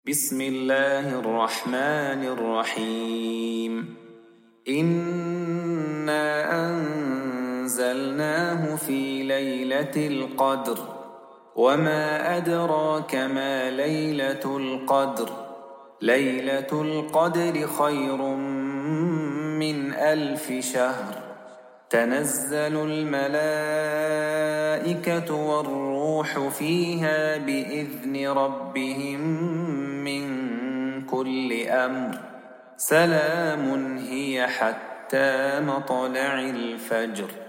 بسم الله الرحمن الرحيم إنا أنزلناه في ليلة القدر وما أدراك ما ليلة القدر ليلة القدر خير من 1000 شهر تنزل الملائكة والروح فيها بإذن ربهم من كل أمر سلام هي حتى مطلع الفجر